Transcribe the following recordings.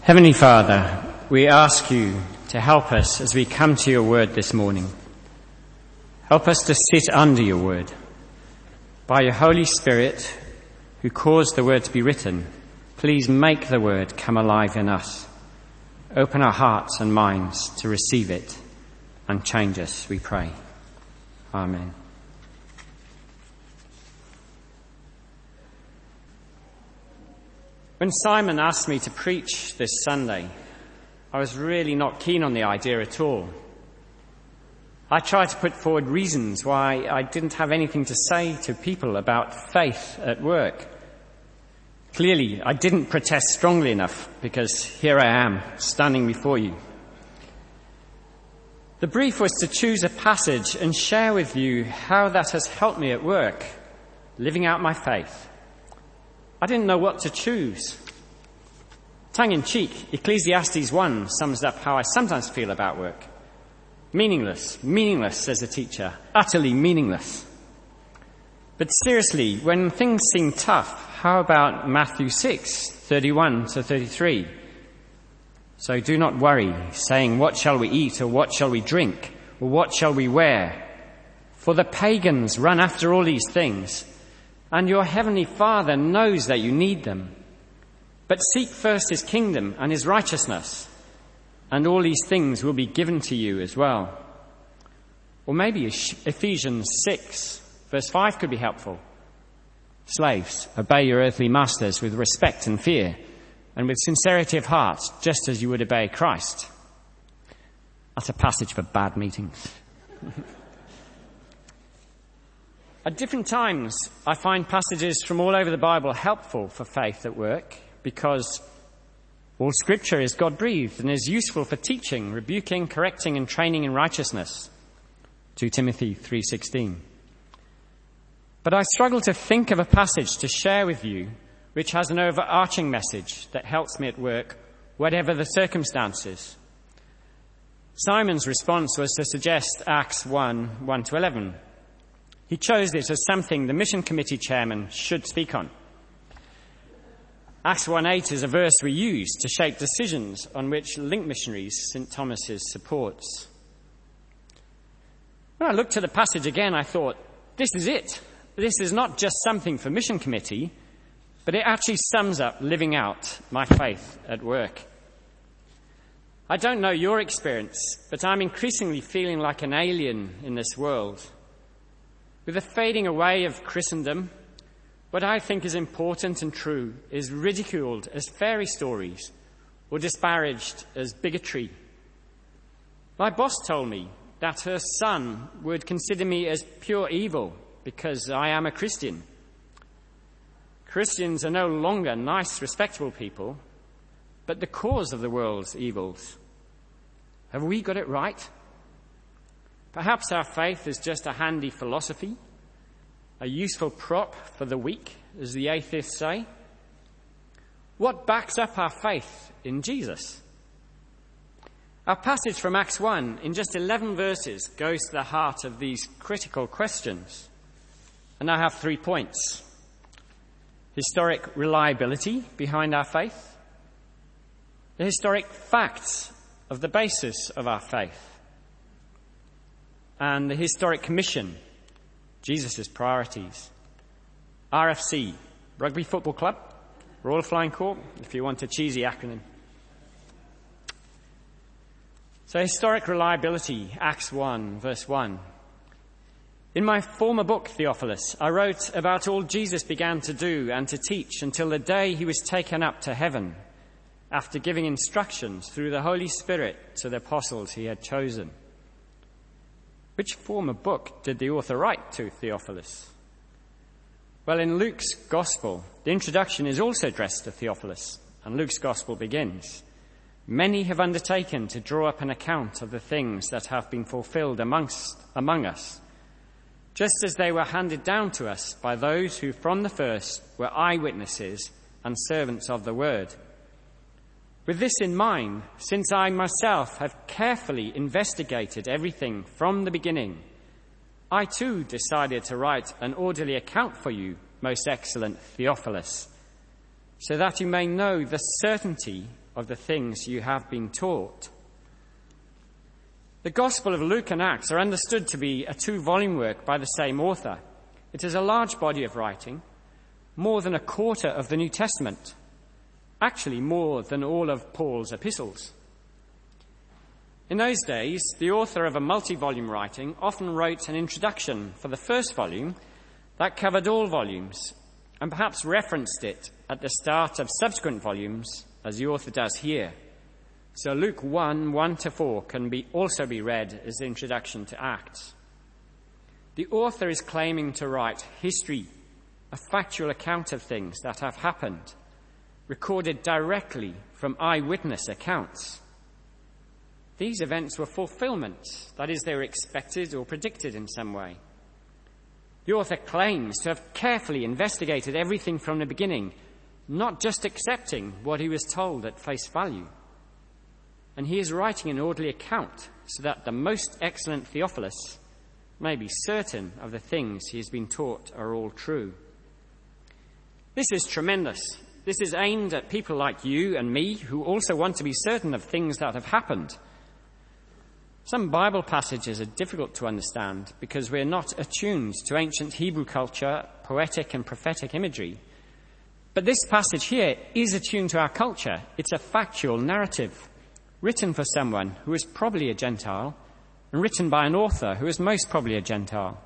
Heavenly Father, we ask you to help us as we come to your word this morning. Help us to sit under your word. By your Holy Spirit, who caused the word to be written, please make the word come alive in us. Open our hearts and minds to receive it and change us, we pray. Amen. When Simon asked me to preach this Sunday, I was really not keen on the idea at all. I tried to put forward reasons why I didn't have anything to say to people about faith at work. Clearly, I didn't protest strongly enough because here I am, standing before you. The brief was to choose a passage and share with you how that has helped me at work, living out my faith. I didn't know what to choose. Tongue-in-cheek, Ecclesiastes 1 sums up how I sometimes feel about work. Meaningless, says the teacher, utterly meaningless. But seriously, when things seem tough, how about Matthew 6:31 to 33? So do not worry, saying, what shall we eat, or what shall we drink, or what shall we wear? For the pagans run after all these things, and your heavenly Father knows that you need them. But seek first his kingdom and his righteousness, and all these things will be given to you as well. Or maybe Ephesians 6, verse 5 could be helpful. Slaves, obey your earthly masters with respect and fear, and with sincerity of heart, just as you would obey Christ. That's a passage for bad meetings. At different times, I find passages from all over the Bible helpful for faith at work, because all Scripture is God-breathed and is useful for teaching, rebuking, correcting, and training in righteousness. 2 Timothy 3:16. But I struggle to think of a passage to share with you which has an overarching message that helps me at work, whatever the circumstances. Simon's response was to suggest Acts 1:1-11. He chose it as something the mission committee chairman should speak on. Acts 1:8 is a verse we use to shape decisions on which Link Missionaries St. Thomas's supports. When I looked at the passage again, I thought, this is it. This is not just something for mission committee, but it actually sums up living out my faith at work. I don't know your experience, but I'm increasingly feeling like an alien in this world. With the fading away of Christendom, what I think is important and true is ridiculed as fairy stories or disparaged as bigotry. My boss told me that her son would consider me as pure evil because I am a Christian. Christians are no longer nice, respectable people, but the cause of the world's evils. Have we got it right? Perhaps our faith is just a handy philosophy, a useful prop for the weak, as the atheists say. What backs up our faith in Jesus? Our passage from Acts 1 in just 11 verses goes to the heart of these critical questions. And I have 3 points. Historic reliability behind our faith, the historic facts of the basis of our faith, and the historic commission, Jesus' priorities. RFC, Rugby Football Club, Royal Flying Corps, if you want a cheesy acronym. So historic reliability, Acts 1, verse 1. In my former book, Theophilus, I wrote about all Jesus began to do and to teach until the day he was taken up to heaven, after giving instructions through the Holy Spirit to the apostles he had chosen. Which former book did the author write to Theophilus? Well, in Luke's Gospel, the introduction is also addressed to Theophilus, and Luke's Gospel begins, "Many have undertaken to draw up an account of the things that have been fulfilled among us, just as they were handed down to us by those who from the first were eyewitnesses and servants of the word. With this in mind, since I myself have carefully investigated everything from the beginning, I too decided to write an orderly account for you, most excellent Theophilus, so that you may know the certainty of the things you have been taught. The Gospel of Luke and Acts are understood to be a 2-volume work by the same author. It is a large body of writing, more than a quarter of the New Testament, actually more than all of Paul's epistles. In those days, the author of a multi-volume writing often wrote an introduction for the first volume that covered all volumes, and perhaps referenced it at the start of subsequent volumes, as the author does here. So Luke 1:1-4 can also be read as the introduction to Acts. The author is claiming to write history, a factual account of things that have happened, recorded directly from eyewitness accounts. These events were fulfillments, that is, they were expected or predicted in some way. The author claims to have carefully investigated everything from the beginning, not just accepting what he was told at face value. And he is writing an orderly account so that the most excellent Theophilus may be certain of the things he has been taught are all true. This is tremendous. This is aimed at people like you and me who also want to be certain of things that have happened. Some Bible passages are difficult to understand because we're not attuned to ancient Hebrew culture, poetic and prophetic imagery. But this passage here is attuned to our culture. It's a factual narrative, written for someone who is probably a Gentile, and written by an author who is most probably a Gentile.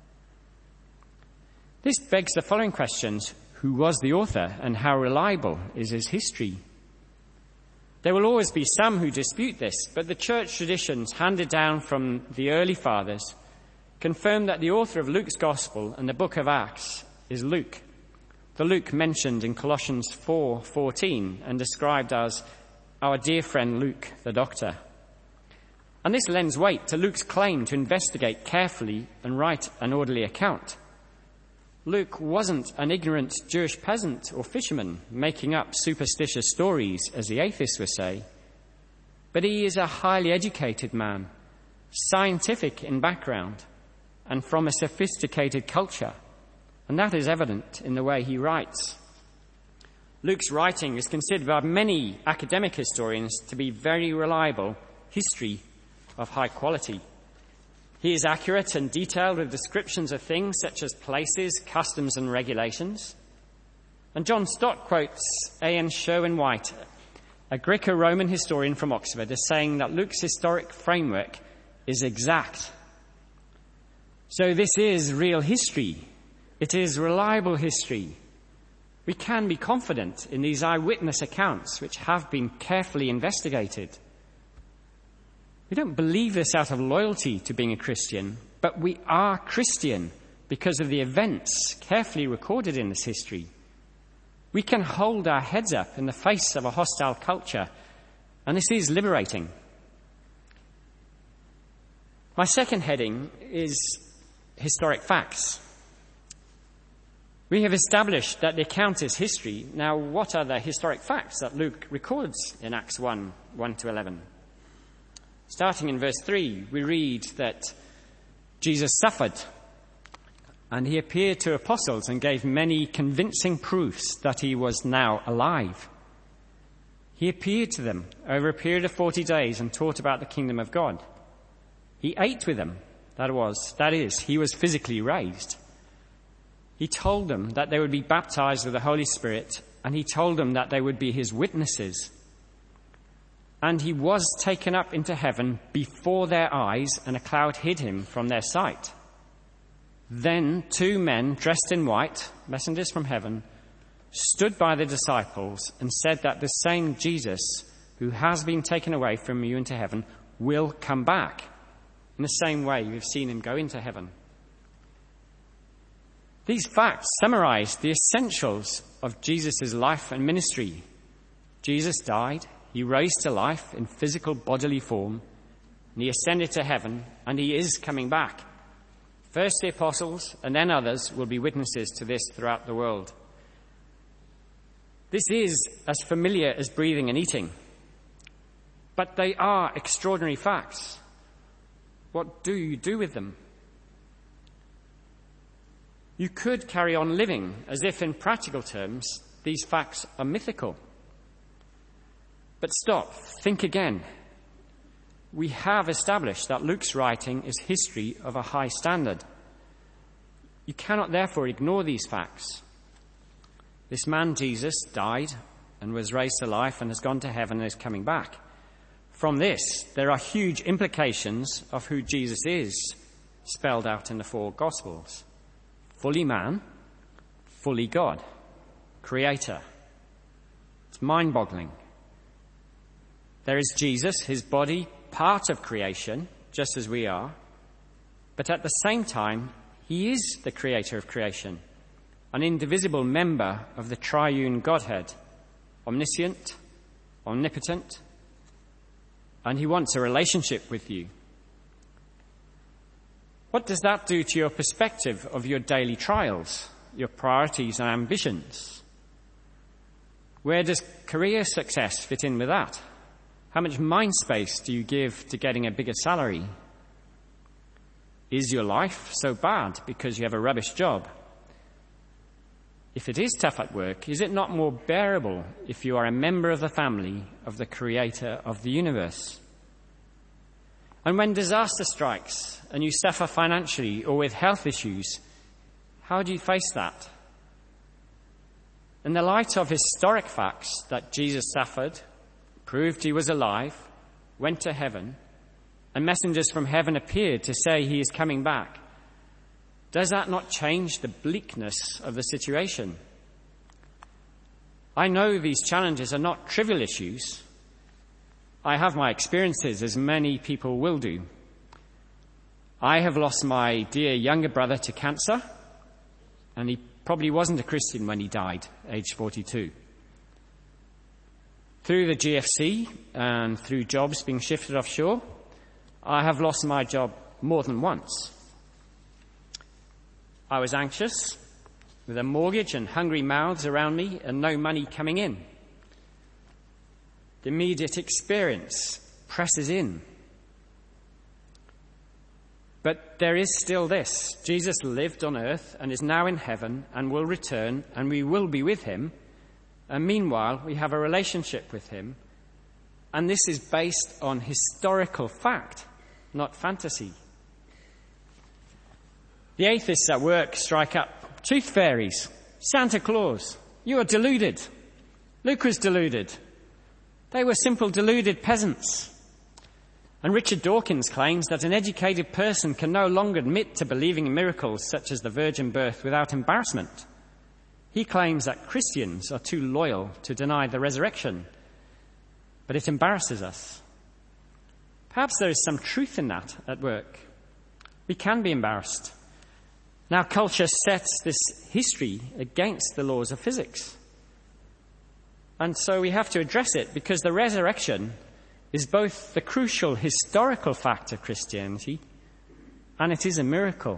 This begs the following questions: who was the author, and how reliable is his history? There will always be some who dispute this, but the church traditions handed down from the early fathers confirm that the author of Luke's Gospel and the book of Acts is Luke, the Luke mentioned in Colossians 4:14 and described as our dear friend Luke, the doctor. And this lends weight to Luke's claim to investigate carefully and write an orderly account. Luke wasn't an ignorant Jewish peasant or fisherman making up superstitious stories, as the atheists would say, but he is a highly educated man, scientific in background, and from a sophisticated culture, and that is evident in the way he writes. Luke's writing is considered by many academic historians to be very reliable history of high quality. He is accurate and detailed with descriptions of things such as places, customs and regulations. And John Stott quotes A.N. Sherwin-White, a Greco-Roman historian from Oxford, as saying that Luke's historic framework is exact. So this is real history. It is reliable history. We can be confident in these eyewitness accounts which have been carefully investigated. We don't believe this out of loyalty to being a Christian, but we are Christian because of the events carefully recorded in this history. We can hold our heads up in the face of a hostile culture, and this is liberating. My second heading is historic facts. We have established that the account is history. Now, what are the historic facts that Luke records in Acts 1:1-11? Starting in verse 3, we read that Jesus suffered, and he appeared to apostles and gave many convincing proofs that he was now alive. He appeared to them over a period of 40 days and taught about the kingdom of God. He ate with them, that is, he was physically raised. He told them that they would be baptized with the Holy Spirit, and he told them that they would be his witnesses. And he was taken up into heaven before their eyes, and a cloud hid him from their sight. Then 2 men dressed in white, messengers from heaven, stood by the disciples and said that the same Jesus who has been taken away from you into heaven will come back. In the same way you've seen him go into heaven. These facts summarize the essentials of Jesus' life and ministry. Jesus died. He rose to life in physical bodily form, and he ascended to heaven, and he is coming back. First the apostles, and then others will be witnesses to this throughout the world. This is as familiar as breathing and eating, but they are extraordinary facts. What do you do with them? You could carry on living as if, in practical terms, these facts are mythical. But stop, think again. We have established that Luke's writing is history of a high standard. You cannot therefore ignore these facts. This man, Jesus, died and was raised to life and has gone to heaven and is coming back. From this, there are huge implications of who Jesus is, spelled out in the four Gospels. Fully man, fully God, creator. It's mind-boggling. There is Jesus, his body, part of creation, just as we are, but at the same time, he is the creator of creation, an indivisible member of the triune Godhead, omniscient, omnipotent, and he wants a relationship with you. What does that do to your perspective of your daily trials, your priorities and ambitions? Where does career success fit in with that? How much mind space do you give to getting a bigger salary? Is your life so bad because you have a rubbish job? If it is tough at work, is it not more bearable if you are a member of the family of the creator of the universe? And when disaster strikes and you suffer financially or with health issues, how do you face that? In the light of historic facts that Jesus suffered, proved he was alive, went to heaven, and messengers from heaven appeared to say he is coming back, does that not change the bleakness of the situation? I know these challenges are not trivial issues. I have my experiences, as many people will do. I have lost my dear younger brother to cancer, and he probably wasn't a Christian when he died, aged 42. Through the GFC and through jobs being shifted offshore, I have lost my job more than once. I was anxious, with a mortgage and hungry mouths around me and no money coming in. The immediate experience presses in. But there is still this. Jesus lived on earth and is now in heaven and will return, and we will be with him. And meanwhile, we have a relationship with him. And this is based on historical fact, not fantasy. The atheists at work strike up. Tooth fairies, Santa Claus, you are deluded. Luke was deluded. They were simple deluded peasants. And Richard Dawkins claims that an educated person can no longer admit to believing in miracles such as the virgin birth without embarrassment. He claims that Christians are too loyal to deny the resurrection, but it embarrasses us. Perhaps there is some truth in that at work. We can be embarrassed. Now, culture sets this history against the laws of physics. And so we have to address it, because the resurrection is both the crucial historical fact of Christianity and it is a miracle.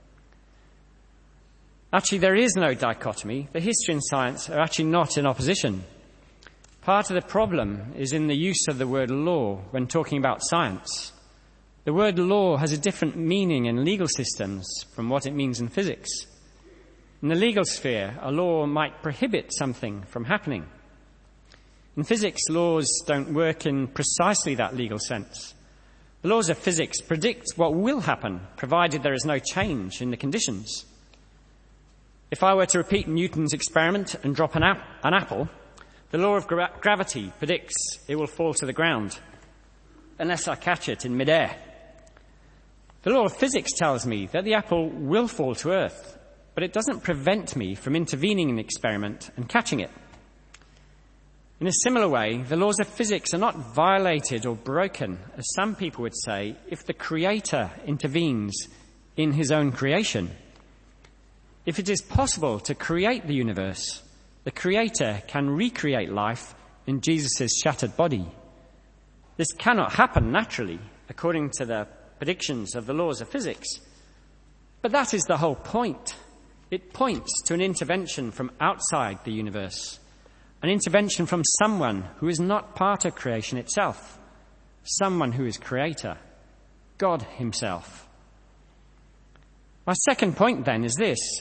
Actually, there is no dichotomy. The history and science are actually not in opposition. Part of the problem is in the use of the word law when talking about science. The word law has a different meaning in legal systems from what it means in physics. In the legal sphere, a law might prohibit something from happening. In physics, laws don't work in precisely that legal sense. The laws of physics predict what will happen, provided there is no change in the conditions. If I were to repeat Newton's experiment and drop an apple, the law of gravity predicts it will fall to the ground, unless I catch it in midair. The law of physics tells me that the apple will fall to earth, but it doesn't prevent me from intervening in the experiment and catching it. In a similar way, the laws of physics are not violated or broken, as some people would say, if the Creator intervenes in his own creation. If it is possible to create the universe, the Creator can recreate life in Jesus' shattered body. This cannot happen naturally, according to the predictions of the laws of physics. But that is the whole point. It points to an intervention from outside the universe, an intervention from someone who is not part of creation itself, someone who is Creator, God himself. My second point then is this.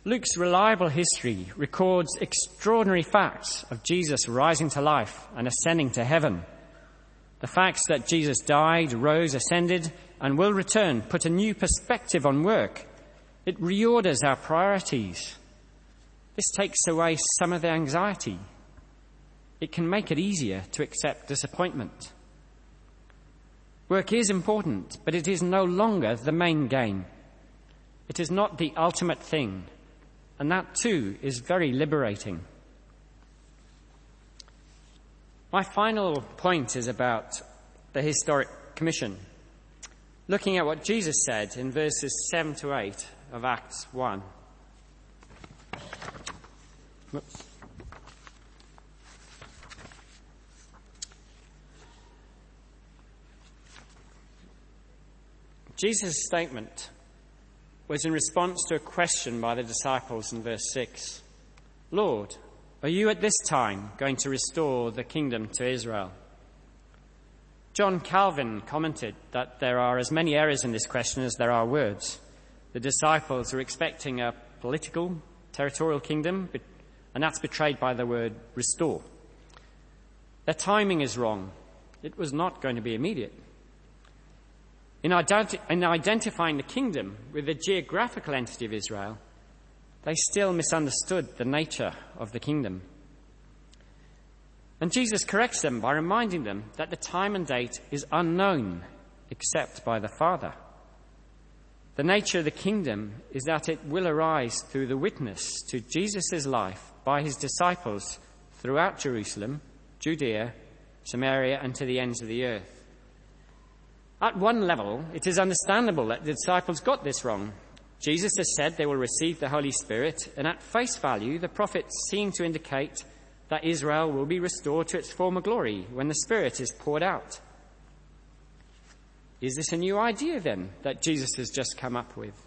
Luke's reliable history records extraordinary facts of Jesus rising to life and ascending to heaven. The facts that Jesus died, rose, ascended, and will return put a new perspective on work. It reorders our priorities. This takes away some of the anxiety. It can make it easier to accept disappointment. Work is important, but it is no longer the main game. It is not the ultimate thing, and that too is very liberating. My final point is about the historic commission, looking at what Jesus said in verses 7 to 8 of Acts 1. Jesus' statement was in response to a question by the disciples in verse 6. Lord, are you at this time going to restore the kingdom to Israel? John Calvin commented that there are as many errors in this question as there are words. The disciples are expecting a political, territorial kingdom, and that's betrayed by the word restore. Their timing is wrong. It was not going to be immediate. In identifying the kingdom with the geographical entity of Israel, they still misunderstood the nature of the kingdom. And Jesus corrects them by reminding them that the time and date is unknown except by the Father. The nature of the kingdom is that it will arise through the witness to Jesus' life by his disciples throughout Jerusalem, Judea, Samaria, and to the ends of the earth. At one level, it is understandable that the disciples got this wrong. Jesus has said they will receive the Holy Spirit, and at face value, the prophets seem to indicate that Israel will be restored to its former glory when the Spirit is poured out. Is this a new idea, then, that Jesus has just come up with?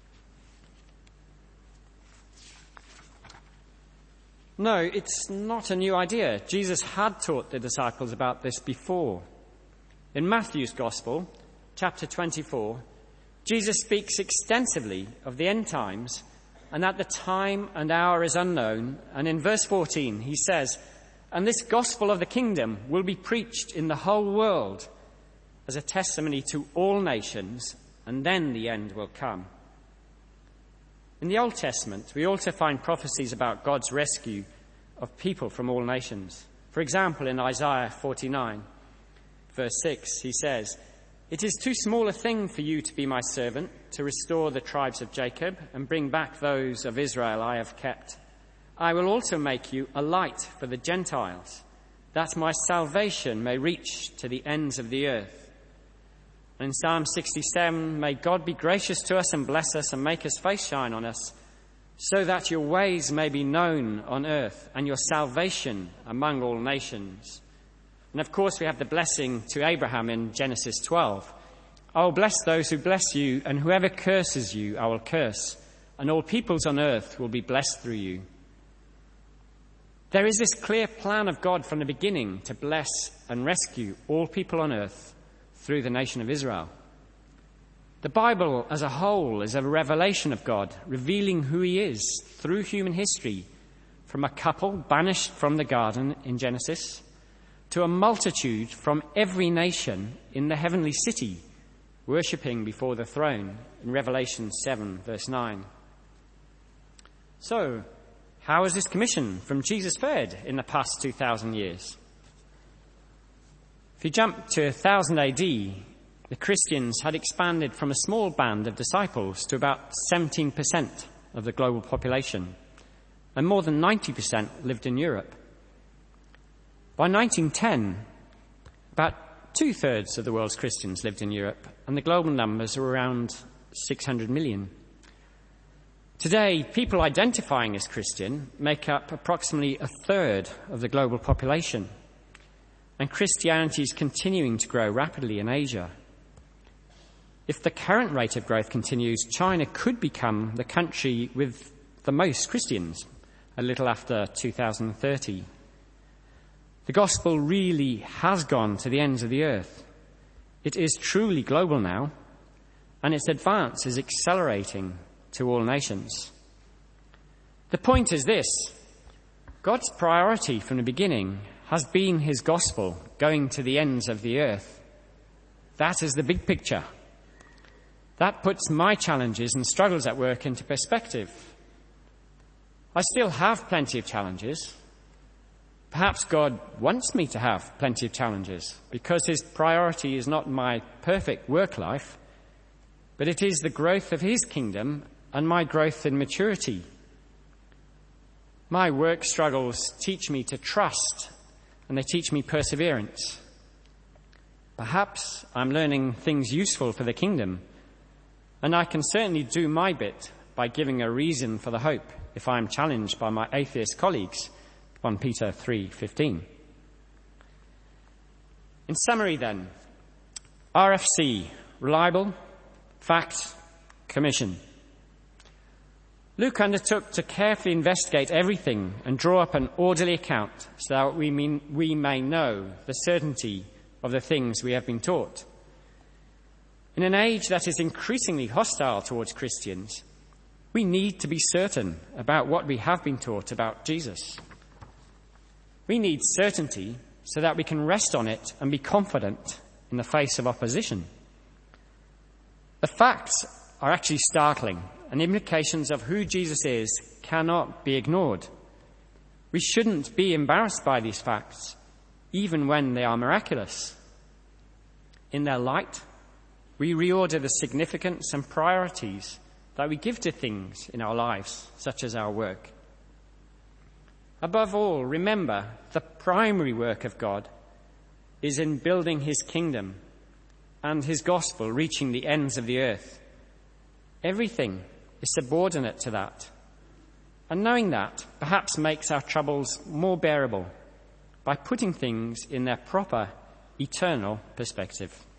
No, it's not a new idea. Jesus had taught the disciples about this before. In Matthew's Gospel, chapter 24, Jesus speaks extensively of the end times and that the time and hour is unknown. And in verse 14, he says, "And this gospel of the kingdom will be preached in the whole world as a testimony to all nations, and then the end will come." In the Old Testament, we also find prophecies about God's rescue of people from all nations. For example, in Isaiah 49, verse 6, he says, "It is too small a thing for you to be my servant, to restore the tribes of Jacob and bring back those of Israel I have kept. I will also make you a light for the Gentiles, that my salvation may reach to the ends of the earth." And in Psalm 67, "May God be gracious to us and bless us and make his face shine on us, so that your ways may be known on earth and your salvation among all nations." And of course, we have the blessing to Abraham in Genesis 12. "I will bless those who bless you, and whoever curses you, I will curse, and all peoples on earth will be blessed through you." There is this clear plan of God from the beginning to bless and rescue all people on earth through the nation of Israel. The Bible as a whole is a revelation of God, revealing who he is through human history, from a couple banished from the garden in Genesis to a multitude from every nation in the heavenly city, worshipping before the throne in Revelation 7, verse 9. So, how has this commission from Jesus fared in the past 2,000 years? If you jump to 1000 AD, the Christians had expanded from a small band of disciples to about 17% of the global population, and more than 90% lived in Europe. By 1910, about 2/3 of the world's Christians lived in Europe, and the global numbers are around 600 million. Today, people identifying as Christian make up approximately 1/3 of the global population, and Christianity is continuing to grow rapidly in Asia. If the current rate of growth continues, China could become the country with the most Christians a little after 2030. The gospel really has gone to the ends of the earth. It is truly global now, and its advance is accelerating to all nations. The point is this: God's priority from the beginning has been his gospel going to the ends of the earth. That is the big picture. That puts my challenges and struggles at work into perspective. I still have plenty of challenges. Perhaps God wants me to have plenty of challenges because his priority is not my perfect work life, but it is the growth of his kingdom and my growth in maturity. My work struggles teach me to trust, and they teach me perseverance. Perhaps I'm learning things useful for the kingdom, and I can certainly do my bit by giving a reason for the hope if I'm challenged by my atheist colleagues, 1 Peter 3:15. In summary then, RFC, reliable, fact, commission. Luke undertook to carefully investigate everything and draw up an orderly account so that we may know the certainty of the things we have been taught. In an age that is increasingly hostile towards Christians, we need to be certain about what we have been taught about Jesus. We need certainty so that we can rest on it and be confident in the face of opposition. The facts are actually startling, and the implications of who Jesus is cannot be ignored. We shouldn't be embarrassed by these facts, even when they are miraculous. In their light, we reorder the significance and priorities that we give to things in our lives, such as our work. Above all, remember the primary work of God is in building his kingdom and his gospel reaching the ends of the earth. Everything is subordinate to that. And knowing that perhaps makes our troubles more bearable by putting things in their proper eternal perspective.